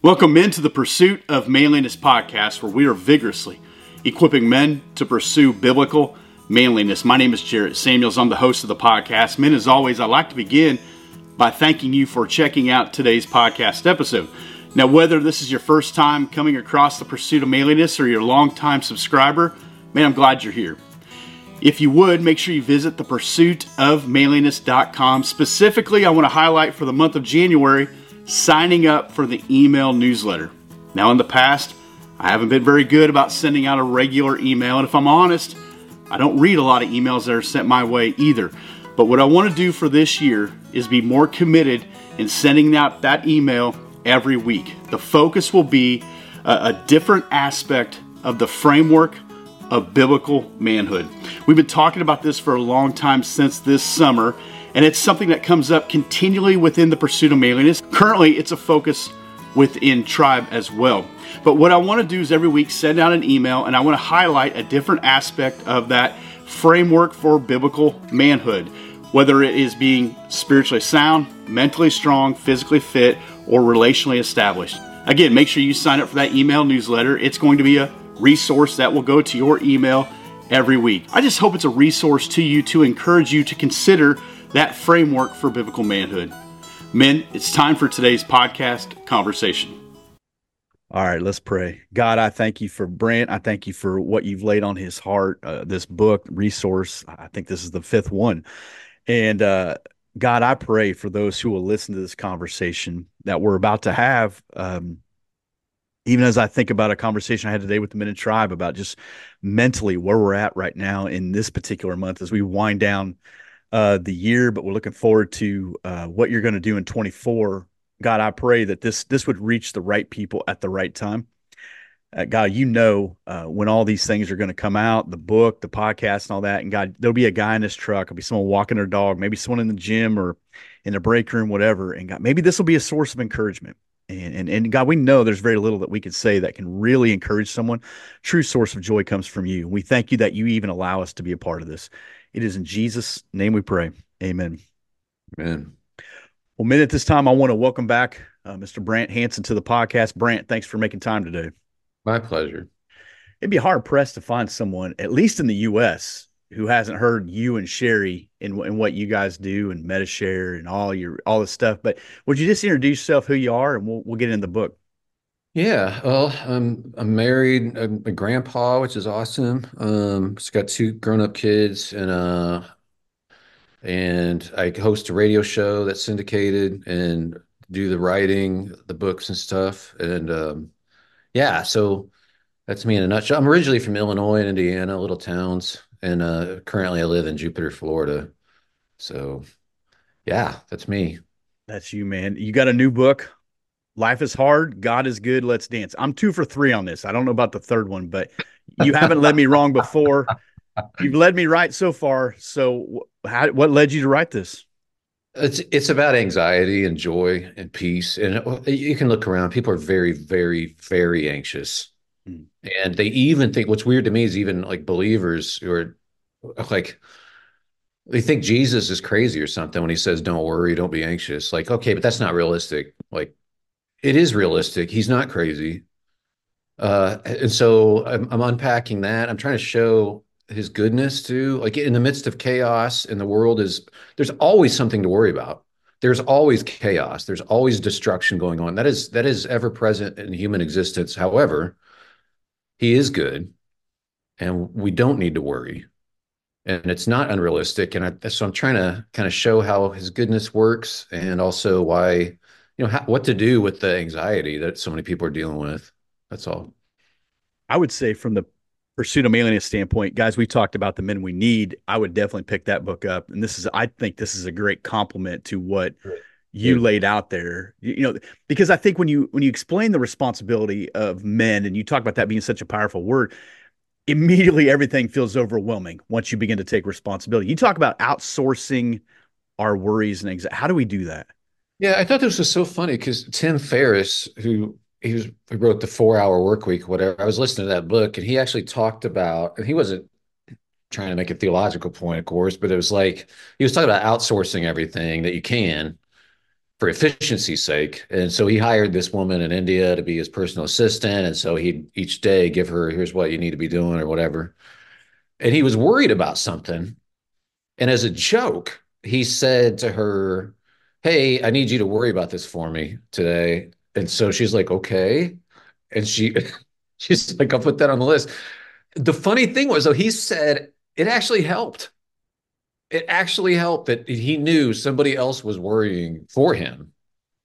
Welcome men to the Pursuit of Manliness podcast, where we are vigorously equipping men to pursue biblical manliness. My name is Jarrett Samuels. I'm the host of the podcast. Men, as always, I'd like to begin by thanking you for checking out today's podcast episode. Now, whether this is your first time coming across the Pursuit of Manliness or you're a longtime subscriber, man, I'm glad you're here. If you would, make sure you visit thepursuitofmanliness.com. Specifically, I want to highlight for the month of January, signing up for the email newsletter. Now, in the past, I haven't been very good about sending out a regular email, and if I'm honest, I don't read a lot of emails that are sent my way either. But what I want to do for this year is be more committed in sending out that email every week. The focus will be a different aspect of the framework of biblical manhood. We've been talking about this for a long time since this summer, and it's something that comes up continually within the Pursuit of Manliness. Currently, it's a focus within Tribe as well. But what I want to do is every week send out an email, and I want to highlight a different aspect of that framework for biblical manhood, whether it is being spiritually sound, mentally strong, physically fit, or relationally established. Again, make sure you sign up for that email newsletter. It's going to be a resource that will go to your email every week. I just hope it's a resource to you to encourage you to consider that framework for biblical manhood. Men, it's time for today's podcast conversation. All right, let's pray. God, I thank you for Brent. I thank you for what you've laid on his heart, this book, resource. I think this is the fifth one. And God, I pray for those who will listen to this conversation that we're about to have. Even as I think about a conversation I had today with the Men in Tribe about just mentally where we're at right now in this particular month as we wind down the year, but we're looking forward to what you're going to do in 24. God, I pray that this would reach the right people at the right time. God, you know when all these things are going to come out, the book, the podcast, and all that. And God, there'll be a guy in his truck, there'll be someone walking their dog, maybe someone in the gym or in the break room, whatever. And God, maybe this will be a source of encouragement. And God, we know there's very little that we can say that can really encourage someone. True source of joy comes from you. We thank you that you even allow us to be a part of this. It is in Jesus' name we pray. Amen. Amen. Well, men, at this time, I want to welcome back Mr. Brant Hansen to the podcast. Brant, thanks for making time today. My pleasure. It'd be hard-pressed to find someone, at least in the U.S., who hasn't heard you and Sherry and what you guys do and MetaShare and all this stuff. But would you just introduce yourself, who you are, and we'll get into the book. Yeah, well, I'm married, I'm a grandpa, which is awesome. Just got two grown-up kids, and I host a radio show that's syndicated and do the writing, the books and stuff. And yeah, so that's me in a nutshell. I'm originally from Illinois and Indiana, little towns, and currently I live in Jupiter, Florida. So yeah, that's me. That's you, man. You got a new book, Life is Hard, God is Good, Let's Dance. I'm 2 for 3 on this. I don't know about the third one, but you haven't led me wrong before. You've led me right so far. So what led you to write this? It's about anxiety and joy and peace. And you can look around. People are very, very, very anxious. Mm. And they even think, what's weird to me is even like believers who are like, they think Jesus is crazy or something when he says, don't worry, don't be anxious. Like, okay, but that's not realistic. Like, it is realistic. He's not crazy. And so I'm unpacking that. I'm trying to show his goodness too. Like in the midst of chaos in the world there's always something to worry about. There's always chaos. There's always destruction going on. That is ever present in human existence. However, he is good and we don't need to worry. And it's not unrealistic. So I'm trying to kind of show how his goodness works and also why, what to do with the anxiety that so many people are dealing with. That's all. I would say from the Pursuit of Manliness standpoint, guys, we talked about the men we need. I would definitely pick that book up. And I think this is a great compliment to what you laid out there, because I think when you explain the responsibility of men and you talk about that being such a powerful word, immediately everything feels overwhelming once you begin to take responsibility. You talk about outsourcing our worries and anxiety. How do we do that? Yeah, I thought this was so funny because Tim Ferriss, who wrote the 4-Hour Workweek, whatever. I was listening to that book, and he actually talked about, and he wasn't trying to make a theological point, of course, but it was like he was talking about outsourcing everything that you can for efficiency's sake. And so he hired this woman in India to be his personal assistant. And so he'd each day give her, here's what you need to be doing or whatever. And he was worried about something. And as a joke, he said to her, hey, I need you to worry about this for me today. And so she's like, okay. And she's like, I'll put that on the list. The funny thing was, though, he said it actually helped. It actually helped that he knew somebody else was worrying for him.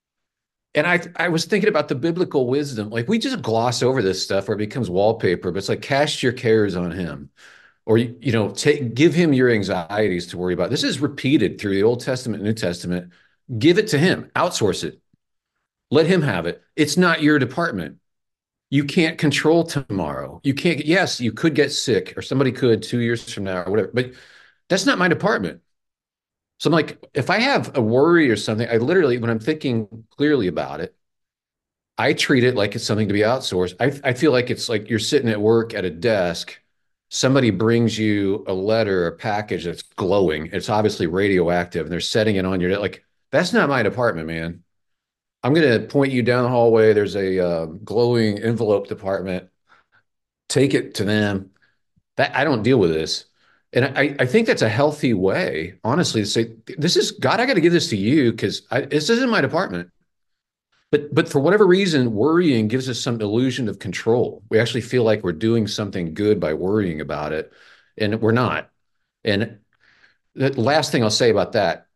And I was thinking about the biblical wisdom. Like we just gloss over this stuff or it becomes wallpaper, but it's like cast your cares on him. Or give him your anxieties to worry about. This is repeated through the Old Testament and New Testament. Give it to him, outsource it. Let him have it. It's not your department. You can't control tomorrow. You can't, yes, you could get sick or somebody could 2 years from now or whatever, but that's not my department. So I'm like, if I have a worry or something, I literally, when I'm thinking clearly about it, I treat it like it's something to be outsourced. I feel like it's like you're sitting at work at a desk. Somebody brings you a letter, a package that's glowing. It's obviously radioactive and they're setting it on your, like, that's not my department, man. I'm going to point you down the hallway. There's a glowing envelope department. Take it to them. That I don't deal with this. And I think that's a healthy way, honestly, to say, this is God, I got to give this to you because this isn't my department. But for whatever reason, worrying gives us some illusion of control. We actually feel like we're doing something good by worrying about it, and we're not. And the last thing I'll say about that,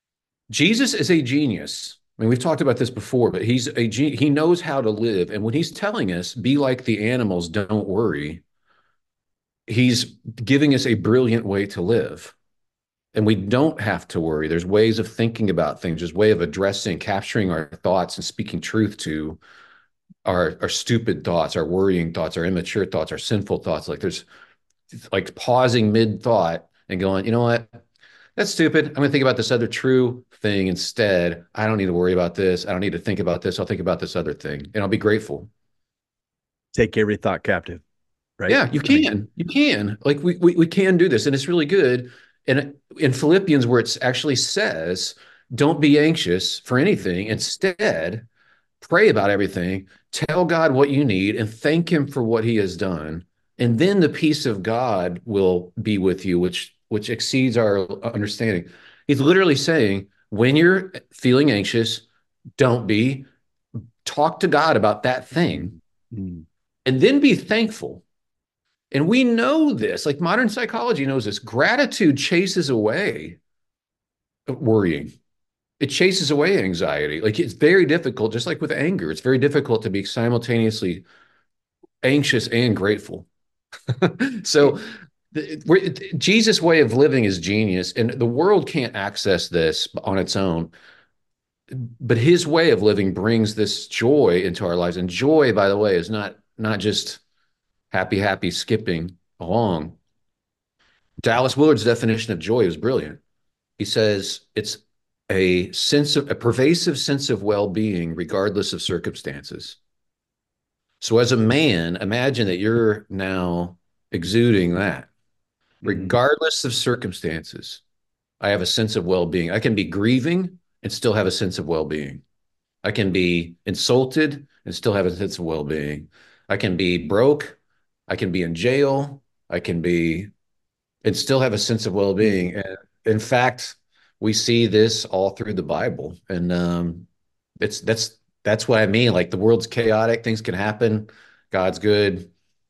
Jesus is a genius. I mean, we've talked about this before, but he knows how to live. And when he's telling us, be like the animals, don't worry, he's giving us a brilliant way to live. And we don't have to worry. There's ways of thinking about things. There's way of addressing, capturing our thoughts and speaking truth to our stupid thoughts, our worrying thoughts, our immature thoughts, our sinful thoughts. Like there's like pausing mid thought and going, you know what? That's stupid. I'm going to think about this other true thing instead. I don't need to worry about this. I don't need to think about this. I'll think about this other thing and I'll be grateful. Take every thought captive, right? Yeah, you can. You can. Like we can do this and it's really good. And in Philippians, where it actually says, don't be anxious for anything. Instead, pray about everything, tell God what you need, and thank Him for what He has done. And then the peace of God will be with you, which exceeds our understanding. He's literally saying, when you're feeling anxious, don't be. Talk to God about that thing, and then be thankful. And we know this, like modern psychology knows this. Gratitude chases away worrying. It chases away anxiety. Like it's very difficult, just like with anger, it's very difficult to be simultaneously anxious and grateful. So Jesus' way of living is genius, and the world can't access this on its own. But his way of living brings this joy into our lives. And joy, by the way, is not just happy skipping along. Dallas Willard's definition of joy is brilliant. He says it's a pervasive sense of well-being regardless of circumstances. So as a man, imagine that you're now exuding that regardless of circumstances. I have a sense of well-being. I can be grieving and still have a sense of well-being. I can be insulted and still have a sense of well-being. I can be broke. I can be in jail. I can be and still have a sense of well-being. And in fact, we see this all through the Bible. And that's what I mean. Like the world's chaotic, things can happen. God's good.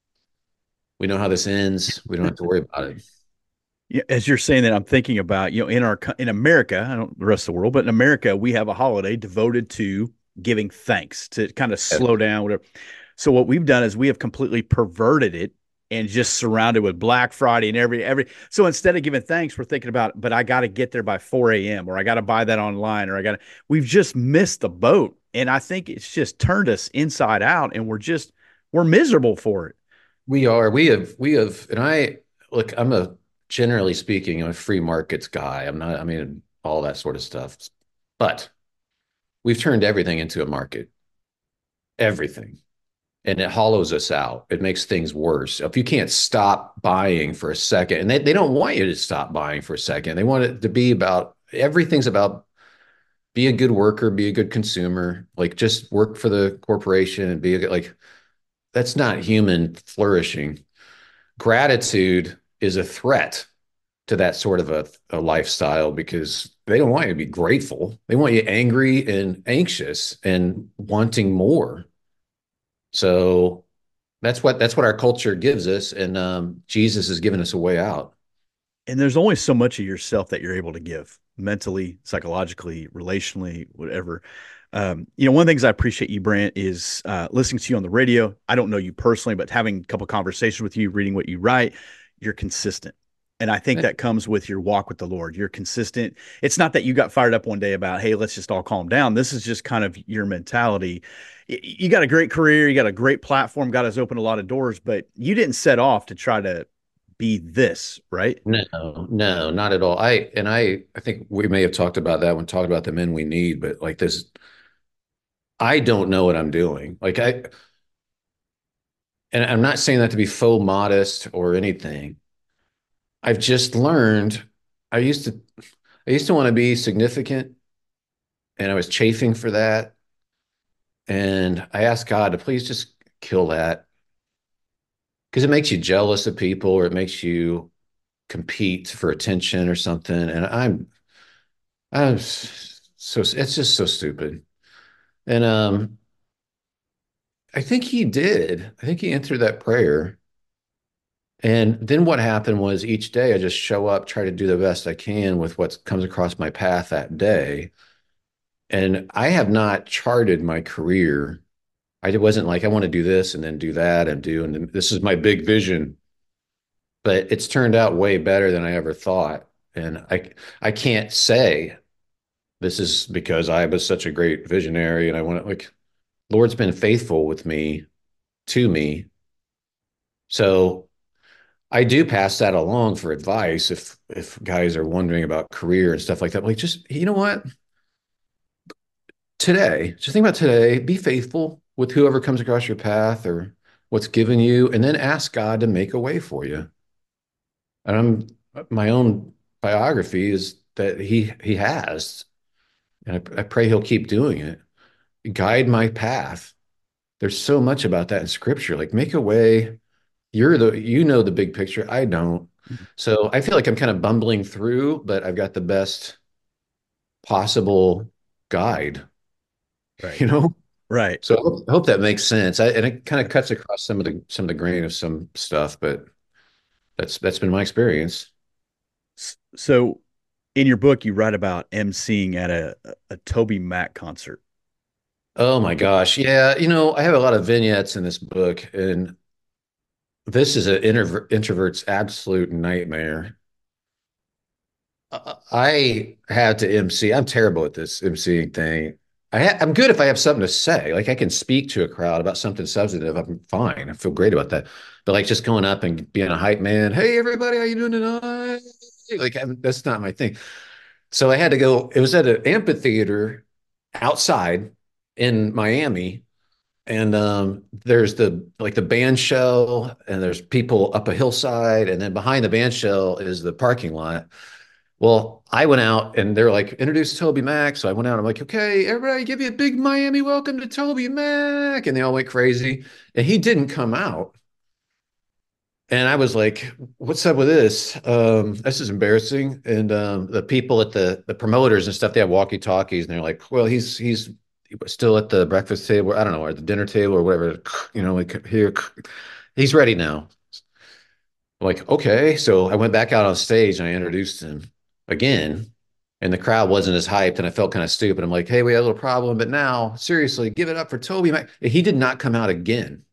We know how this ends. We don't have to worry about it. Yeah, as you're saying that, I'm thinking about, in America, I don't the rest of the world, but in America, we have a holiday devoted to giving thanks to kind of slow down, whatever. So what we've done is we have completely perverted it and just surrounded with Black Friday and every. So instead of giving thanks, we're thinking about, but I got to get there by 4 a.m. or I got to buy that online or we've just missed the boat. And I think it's just turned us inside out and we're miserable for it. We are. We have, and look, generally speaking, I'm a free markets guy. I mean, all that sort of stuff. But we've turned everything into a market. Everything. And it hollows us out. It makes things worse. If you can't stop buying for a second, and they don't want you to stop buying for a second. They want it to be about, everything's about be a good worker, be a good consumer, like just work for the corporation and be a good, like that's not human flourishing. Gratitude is a threat to that sort of a lifestyle because they don't want you to be grateful. They want you angry and anxious and wanting more. So that's what our culture gives us, and Jesus has given us a way out. And there's only so much of yourself that you're able to give mentally, psychologically, relationally, whatever. One of the things I appreciate you, Brant, is listening to you on the radio. I don't know you personally, but having a couple conversations with you, reading what you write, you're consistent. And I think that comes with your walk with the Lord. You're consistent. It's not that you got fired up one day about, hey, let's just all calm down. This is just kind of your mentality. You got a great career. You got a great platform. God has opened a lot of doors, but you didn't set off to try to be this, right? No, no, not at all. I think we may have talked about that when talking about the men we need, but like this, I don't know what I'm doing. And I'm not saying that to be faux modest or anything. I've just learned I used to I used to want to be significant and I was chafing for that. And I asked God to please just kill that because it makes you jealous of people or it makes you compete for attention or something. And I'm so it's just so stupid. And I think he did. I think he answered that prayer. And then what happened was each day I just show up, try to do the best I can with what comes across my path that day. And I have not charted my career. I wasn't like, I want to do this and then do that and this is my big vision. But it's turned out way better than I ever thought. And I can't say this is because I was such a great visionary and I want to like Lord's been faithful with me to me. So I do pass that along for advice if guys are wondering about career and stuff like that. Like just you know what? Today, just think about today, be faithful with whoever comes across your path or what's given you, and then ask God to make a way for you. And my own biography is that he has, and I pray he'll keep doing it. Guide my path. There's so much about that in scripture. Like make a way. You know the big picture. I don't. So I feel like I'm kind of bumbling through, but I've got the best possible guide, Right. you know? Right. So I hope that makes sense. And it kind of cuts across some of the grain of some stuff, but that's been my experience. So in your book, you write about emceeing at a Toby Mac concert. Oh my gosh. Yeah, I have a lot of vignettes in this book, and this is an introvert's absolute nightmare. I had to MC. I'm terrible at this MCing thing. I'm good if I have something to say. Like I can speak to a crowd about something substantive. I'm fine. I feel great about that. But like just going up and being a hype man, hey everybody, how you doing tonight? Like that's not my thing. So I had to go. It was at an amphitheater outside in Miami, and there's the band shell, and there's people up a hillside, and then behind the band shell is the parking lot. Well, I went out and they're like, introduce Toby Mac. So I went out. I'm like, okay, everybody give you a big Miami welcome to Toby Mac. And they all went crazy. And he didn't come out. And I was like, what's up with this? This is embarrassing. And the people at the promoters and stuff, they have walkie-talkies, and they're like, well, he's still at the breakfast table, I don't know, or at the dinner table or whatever, like here, he's ready now. I'm like, okay. So I went back out on stage and I introduced him again, and the crowd wasn't as hyped, and I felt kind of stupid. I'm like, hey, we had a little problem, but now, seriously, give it up for Toby Mac. He did not come out again.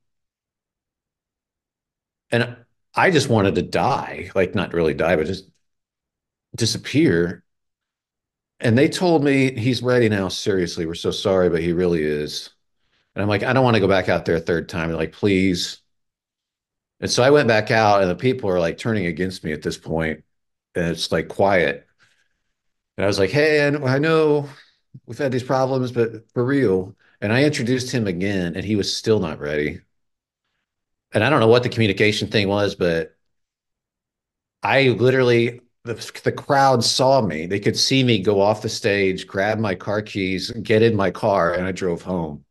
And I just wanted to die, like not really die, but just disappear. And they told me he's ready now. Seriously, we're so sorry, but he really is. And I'm like, I don't want to go back out there a third time. They're like, please. And so I went back out, and the people are like turning against me at this point, and it's like quiet. And I was like, hey, I know we've had these problems, but for real. And I introduced him again, and he was still not ready. And I don't know what the communication thing was, but I literally the crowd saw me. They could see me go off the stage, grab my car keys, get in my car, and I drove home.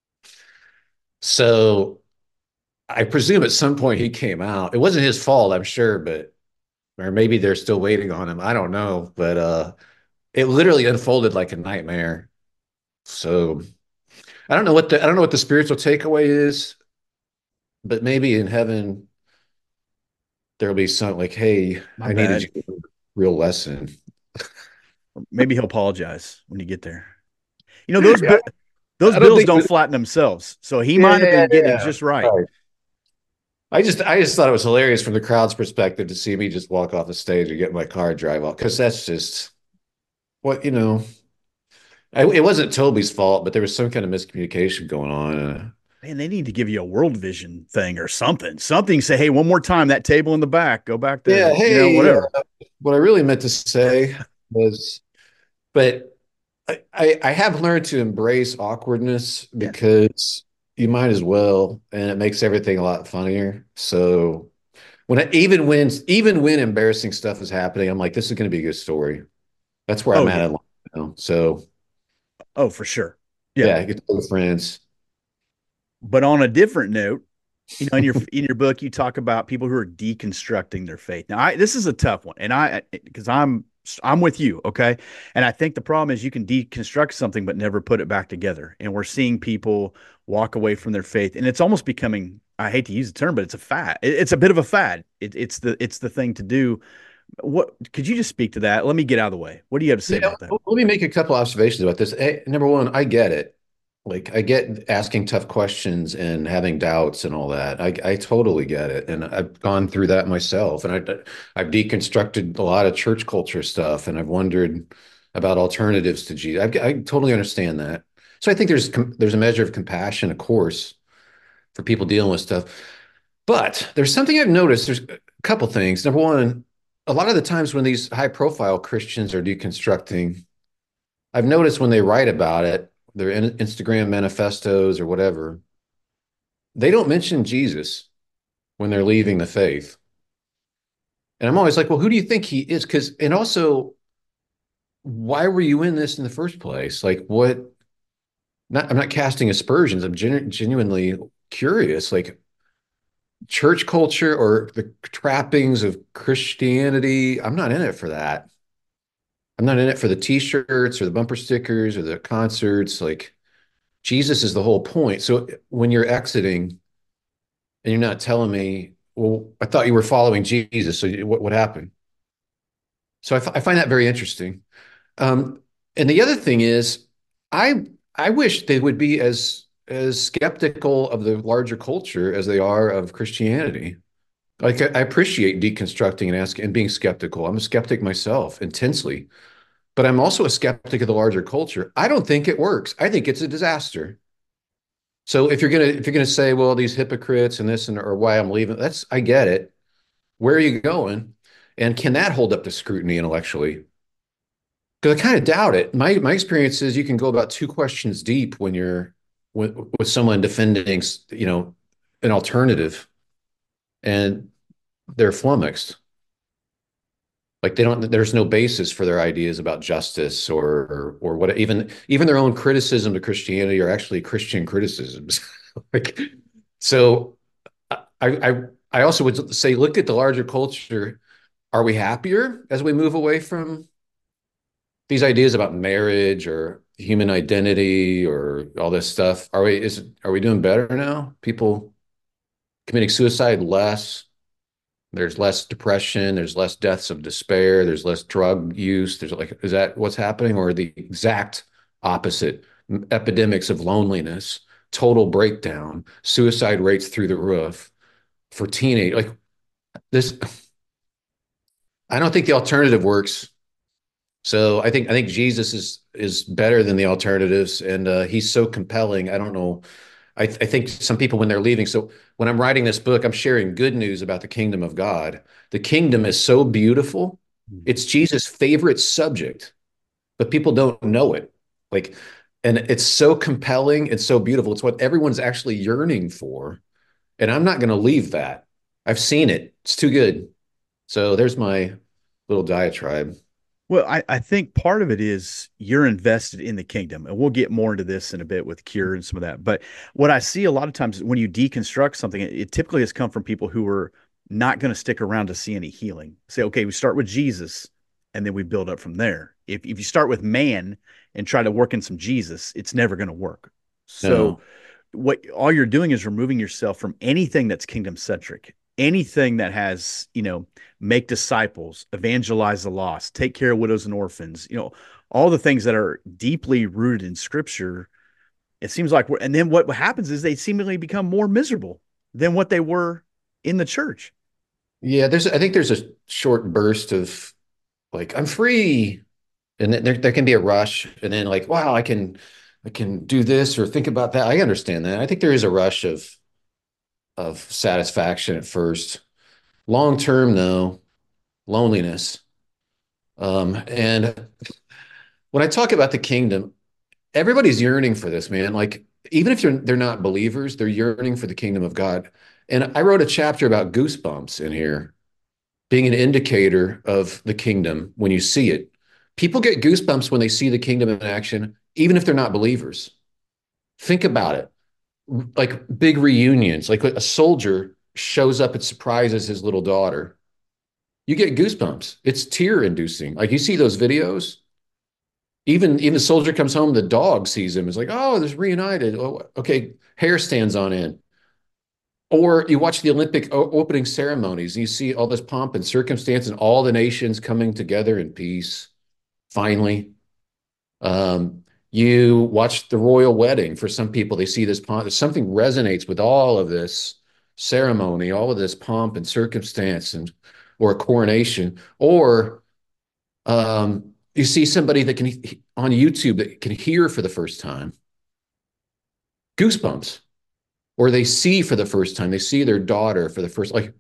So I presume at some point he came out. It wasn't his fault, I'm sure, but or maybe they're still waiting on him. I don't know, but it literally unfolded like a nightmare. So I don't know what the spiritual takeaway is, but maybe in heaven there'll be something like, "Hey, My I needed bad. you to learn a real lesson." Maybe he'll apologize when you get there. You know, those I don't bills think. don't flatten themselves. So he might have Yeah, been getting it yeah. just right. Right. I just thought it was hilarious from the crowd's perspective to see me just walk off the stage and get in my car and drive off because that's just what it wasn't Toby's fault, but there was some kind of miscommunication going on. Man, they need to give you a world vision thing or something. Something say, hey, one more time, that table in the back, go back Yeah, to, hey, whatever. what I really meant to say was, but I have learned to embrace awkwardness Yeah. because you might as well, and it makes everything a lot funnier. So even when embarrassing stuff is happening, I'm like, this is going to be a good story. That's where Oh, I'm at yeah. in life now. So Oh, for sure. Yeah. yeah, get to know friends. But on a different note, in your book, you talk about people who are deconstructing their faith. Now, this is a tough one, and because I'm with you, okay. And I think the problem is you can deconstruct something but never put it back together, and we're seeing people walk away from their faith, and it's almost becoming. I hate to use the term, but it's a fad. It's a bit of a fad. It's the thing to do. What could you just speak to that? Let me get out of the way. What do you have to say Yeah, about that? let me make a couple observations about this. Number one, I get it. Like I get asking tough questions and having doubts and all that. I totally get it, and I've gone through that myself. And I've deconstructed a lot of church culture stuff, and I've wondered about alternatives to Jesus. I totally understand that. So I think there's a measure of compassion, of course, for people dealing with stuff. But there's something I've noticed. There's a couple things. Number one, a lot of the times when these high profile Christians are deconstructing, I've noticed when they write about it, their Instagram manifestos or whatever, they don't mention Jesus when they're leaving the faith. And I'm always like, well, who do you think he is? And also, why were you in this in the first place? Like, what? I'm not casting aspersions. I'm genuinely curious. Like, church culture or the trappings of Christianity, I'm not in it for that. I'm not in it for the t-shirts or the bumper stickers or the concerts. Like, Jesus is the whole point. So when you're exiting and you're not telling me, well, I thought you were following Jesus. So what happened? So I find that very interesting. And the other thing is, I I wish they would be as skeptical of the larger culture as they are of Christianity. Like I appreciate deconstructing and asking and being skeptical. I'm a skeptic myself, intensely, but I'm also a skeptic of the larger culture. I don't think it works. I think it's a disaster. So if you're gonna say, well, these hypocrites and this and or why I'm leaving, I get it. Where are you going? And can that hold up to scrutiny intellectually? Because I kind of doubt it. My experience is you can go about two questions deep when you're with someone defending, an alternative, and they're flummoxed. Like there's no basis for their ideas about justice or what even their own criticism of Christianity are actually Christian criticisms. Like so I also would say look at the larger culture. Are we happier as we move away from these ideas about marriage or human identity or all this stuff? Are we doing better now? People committing suicide less. There's less depression, there's less deaths of despair, there's less drug use. Is that what's happening, or the exact opposite? Epidemics of loneliness, total breakdown, suicide rates through the roof for teenage like this. I don't think the alternative works. So I think Jesus is better than the alternatives, and he's so compelling. I don't know. I think some people when they're leaving. So when I'm writing this book, I'm sharing good news about the kingdom of God. The kingdom is so beautiful. It's Jesus' favorite subject, but people don't know it. Like, and it's so compelling. It's so beautiful. It's what everyone's actually yearning for. And I'm not going to leave that. I've seen it. It's too good. So there's my little diatribe. Well, I think part of it is you're invested in the kingdom, and we'll get more into this in a bit with cure and some of that. But what I see a lot of times when you deconstruct something, it typically has come from people who are not going to stick around to see any healing. Say, okay, we start with Jesus, and then we build up from there. If you start with man and try to work in some Jesus, it's never going to work. So No. what all you're doing is removing yourself from anything that's kingdom centric, anything that has, make disciples, evangelize the lost, take care of widows and orphans, all the things that are deeply rooted in scripture. It seems like and then what happens is they seemingly become more miserable than what they were in the church. Yeah, I think there's a short burst of like, I'm free. And then there can be a rush. And then like, wow, I can do this or think about that. I understand that. I think there is a rush of satisfaction at first. Long term, though, loneliness. And when I talk about the kingdom, everybody's yearning for this, man. Like, even if they're not believers, they're yearning for the kingdom of God. And I wrote a chapter about goosebumps in here being an indicator of the kingdom when you see it. People get goosebumps when they see the kingdom in action, even if they're not believers. Think about it. Like big reunions, like a soldier shows up and surprises his little daughter. You get goosebumps. It's tear inducing. Like you see those videos, even the soldier comes home, the dog sees him. It's like, oh, there's reunited. Oh, okay, hair stands on end. Or you watch the Olympic opening ceremonies and you see all this pomp and circumstance and all the nations coming together in peace, finally. You watch the royal wedding. For some people, they see this pomp. Something resonates with all of this ceremony, all of this pomp and circumstance, and or a coronation. Or you see somebody that can on YouTube that can hear for the first time, goosebumps. Or they see for the first time, they see their daughter for the first, like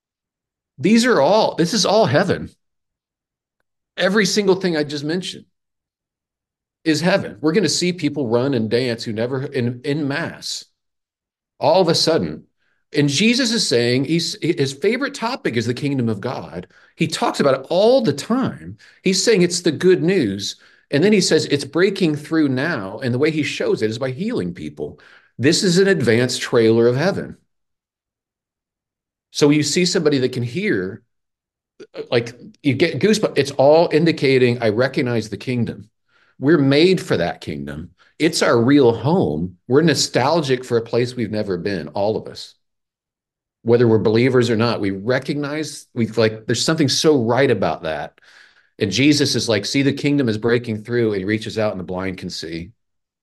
this is all heaven. Every single thing I just mentioned is heaven. We're going to see people run and dance who never in mass all of a sudden. And Jesus is saying his favorite topic is the kingdom of God. He talks about it all the time. He's saying it's the good news. And then he says it's breaking through now. And the way he shows it is by healing people. This is an advanced trailer of heaven. So you see somebody that can hear, like you get goosebumps. It's all indicating I recognize the kingdom. We're made for that kingdom. It's our real home. We're nostalgic for a place we've never been, all of us. Whether we're believers or not, we recognize we like there's something so right about that. And Jesus is like, see, the kingdom is breaking through, and he reaches out and the blind can see.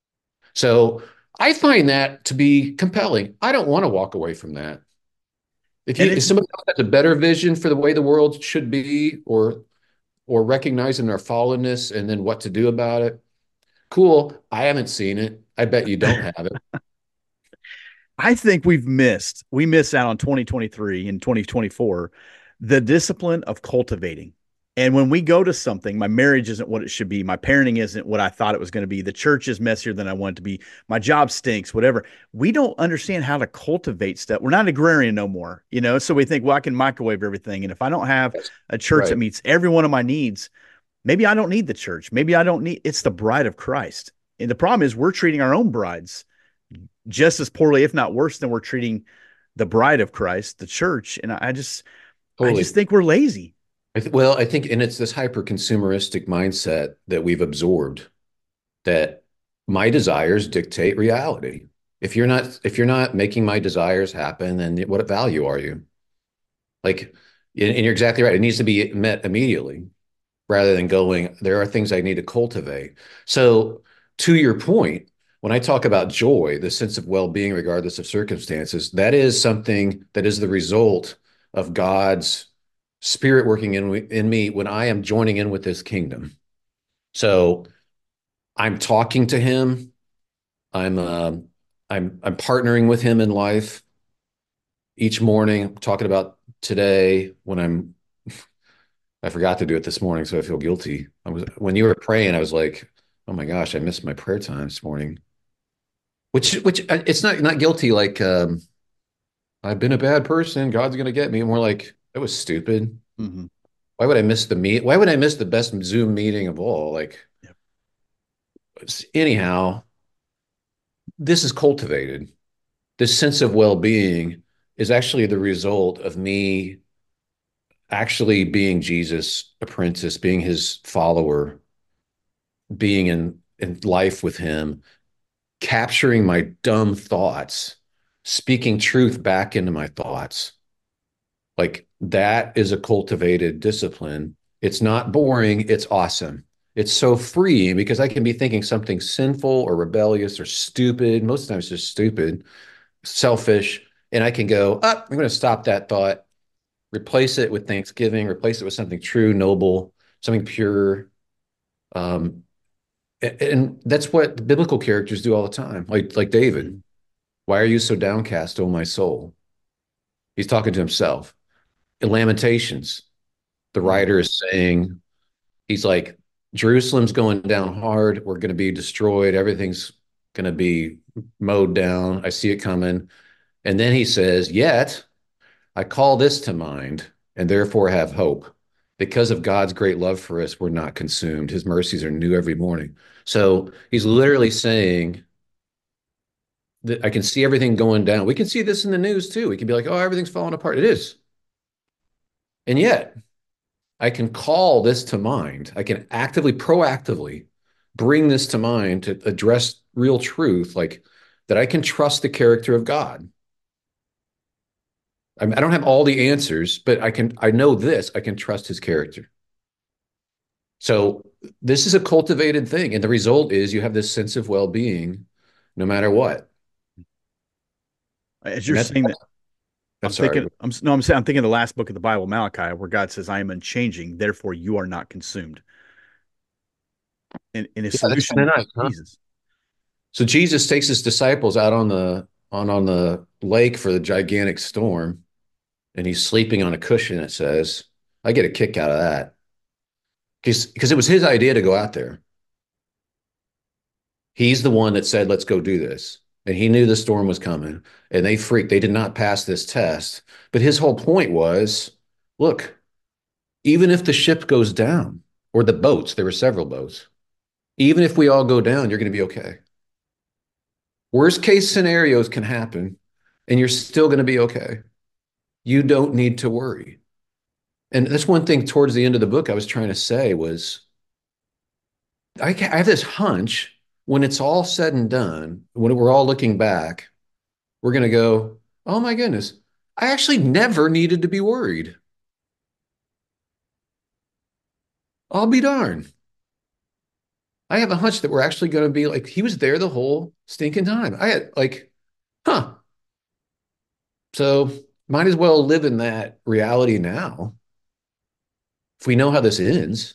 So I find that to be compelling. I don't want to walk away from that. If somebody else has a better vision for the way the world should be, or recognizing our fallenness and then what to do about it, cool. I haven't seen it. I bet you don't have it. I think we miss out on 2023 and 2024, the discipline of cultivating. And when we go to something, my marriage isn't what it should be. My parenting isn't what I thought it was going to be. The church is messier than I want it to be. My job stinks, whatever. We don't understand how to cultivate stuff. We're not agrarian no more, So we think, well, I can microwave everything. And if I don't have That's a church that right. meets every one of my needs, maybe I don't need the church. Maybe I don't need it's the bride of Christ. And the problem is we're treating our own brides just as poorly, if not worse, than we're treating the bride of Christ, the church. And I just Totally. think we're lazy. Well, I think, and it's this hyper consumeristic mindset that we've absorbed that my desires dictate reality. If you're not making my desires happen, then what value are you? Like, and you're exactly right. It needs to be met immediately rather than going, there are things I need to cultivate. So, to your point, when I talk about joy, the sense of well-being regardless of circumstances, that is something that is the result of God's spirit working in me when I am joining in with his kingdom. So I'm talking to him. I'm I'm partnering with him in life each morning, talking about today when I forgot to do it this morning, so I feel guilty. When you were praying, I was like, oh my gosh, I missed my prayer time this morning. Which it's not guilty like I've been a bad person, God's gonna get me. More like that was stupid. Mm-hmm. Why would I miss the meet? Why would I miss the best Zoom meeting of all? Like, Yep. anyhow, this is cultivated. This sense of well-being is actually the result of me actually being Jesus' apprentice, being his follower, being in life with him, capturing my dumb thoughts, speaking truth back into my thoughts. Like that is a cultivated discipline. It's not boring, it's awesome. It's so freeing because I can be thinking something sinful or rebellious or stupid. Most of the time it's just stupid, selfish. And I can go, oh, I'm going to stop that thought, replace it with thanksgiving, replace it with something true, noble, something pure. Um, and that's what the biblical characters do all the time, like David. Mhm. Why are you so downcast, O my soul? He's talking to himself. In Lamentations, the Mhm. writer is saying, he's like, Jerusalem's going down hard. We're going to be destroyed. Everything's going to be mowed down. I see it coming. And then he says, yet I call this to mind and therefore have hope. Because of God's great love for us, we're not consumed. His mercies are new every morning. So he's literally saying that I can see everything going down. We can see this in the news too. We can be like, oh, everything's falling apart. It is. And yet I can call this to mind. I can actively, proactively bring this to mind to address real truth, like that I can trust the character of God. I don't have all the answers, but I know this, I can trust his character. So this is a cultivated thing. And the result is you have this sense of well-being no matter what. As And you're saying that, I'm I'm sorry. thinking, I'm saying, I'm thinking the last book of the Bible, Malachi, where God says, I am unchanging, therefore you are not consumed. And his Yeah, that's kind solution of is nice, huh? Jesus. So Jesus takes his disciples out on the lake for the gigantic storm, and he's sleeping on a cushion, it says. I get a kick out of that. Because it was his idea to go out there. He's the one that said, let's go do this. And he knew the storm was coming, and they freaked. They did not pass this test. But his whole point was, look, even if the ship goes down, or the boats, there were several boats, even if we all go down, you're going to be okay. Worst case scenarios can happen, and you're still going to be okay. You don't need to worry. And that's one thing towards the end of the book I was trying to say was I have this hunch when it's all said and done, when we're all looking back, we're going to go, oh my goodness, I actually never needed to be worried. I'll be darned. I have a hunch that we're actually going to be like, he was there the whole stinking time. I had like, huh. So might as well live in that reality now. If we know how this ends,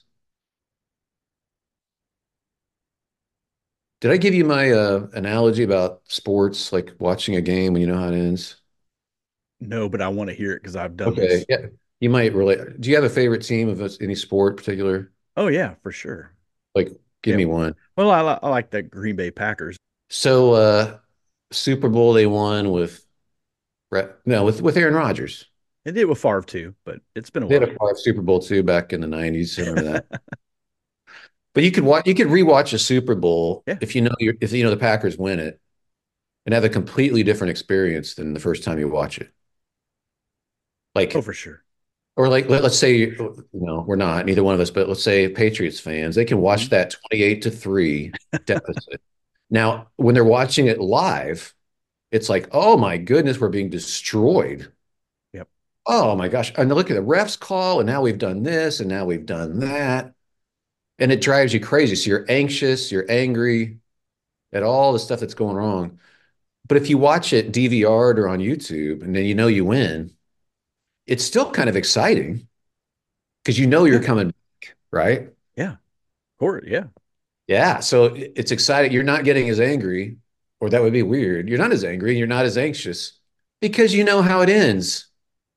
did I give you my analogy about sports, like watching a game when you know how it ends? No, but I want to hear it because I've done Okay. this. Yeah. You might relate. Do you have a favorite team of any sport particular? Oh, yeah, for sure. Like, give Yeah. me one. Well, I like the Green Bay Packers. So, Super Bowl they won with no with Aaron Rodgers. They did with Favre too, but it's been a They had while. a five Super Bowl too back in the 90s. I remember that. But you could rewatch a Super Bowl Yeah. if you know the Packers win it and have a completely different experience than the first time you watch it. Oh, Like for sure. or like let's say we're not neither one of us, but let's say Patriots fans, they can watch Mhm. that 28-3 deficit. Now, when they're watching it live, it's like, oh my goodness, we're being destroyed. Yep. Oh my gosh. And look at the refs call, and now we've done this, and now we've done that. And it drives you crazy. So you're anxious, you're angry at all the stuff that's going wrong. But if you watch it DVR'd or on YouTube and then you know you win, it's still kind of exciting because you know you're Yeah. coming back, right? Yeah. Court. Yeah. Yeah. So it's exciting. You're not getting as angry, or that would be weird. You're not as angry, you're not as anxious because you know how it ends,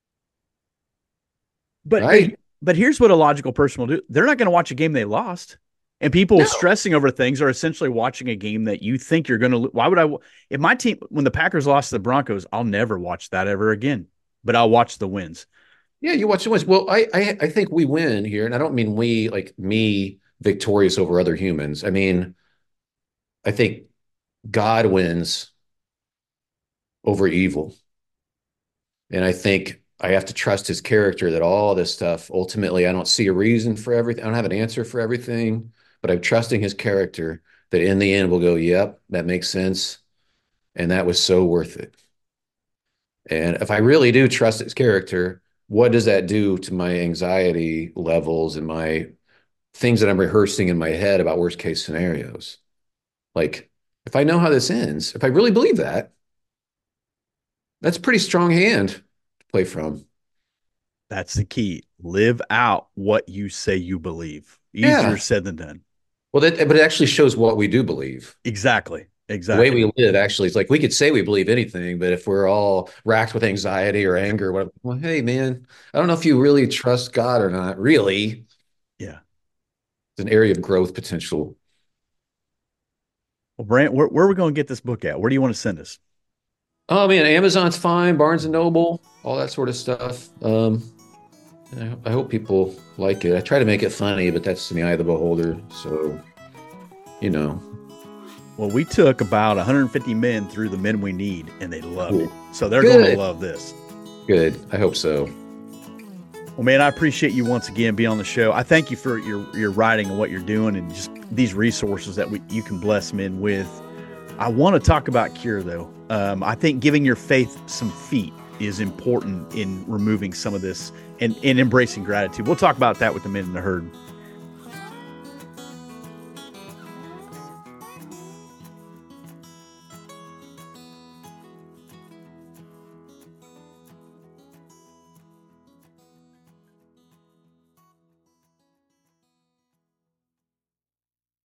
But but right? but here's what a logical person will do. They're not going to watch a game they lost. And people No. stressing over things are essentially watching a game that you think you're going to. Why would I? If my team, when the Packers lost to the Broncos, I'll never watch that ever again. But I'll watch the wins. Yeah, you watch too much. Well, I think we win here, and I don't mean we like me victorious over other humans. I mean, I think God wins over evil. And I think I have to trust his character that all this stuff, ultimately, I don't see a reason for everything. I don't have an answer for everything, but I'm trusting his character that in the end we'll go, yep, that makes sense. And that was so worth it. And if I really do trust his character, what does that do to my anxiety levels and my things that I'm rehearsing in my head about worst case scenarios? Like, if I know how this ends, if I really believe that, that's a pretty strong hand to play from. That's the key. Live out what you say you believe. Easier Yeah. said than done. Well, but it actually shows what we do believe. Exactly. The way Exactly. we live actually is like we could say we believe anything, but if we're all racked with anxiety or anger, what, well, hey, man, I don't know if you really trust God or not. Really, Yeah. it's an area of growth potential. Well, Brant, where are we going to get this book at? Where do you want to send us? Oh man, Amazon's fine, Barnes and Noble, all that sort of stuff. I hope people like it. I try to make it funny, but that's in the eye of the beholder. So, you know, Well, we took about 150 men through the Men We Need, and they loved it. cool. So they're going to Good, love this. good. I hope so. Well, man, I appreciate you once again being on the show. I thank you for your writing and what you're doing and just these resources that you can bless men with. I want to talk about cure, though. I think giving your faith some feet is important in removing some of this and embracing gratitude. We'll talk about that with the men in the herd.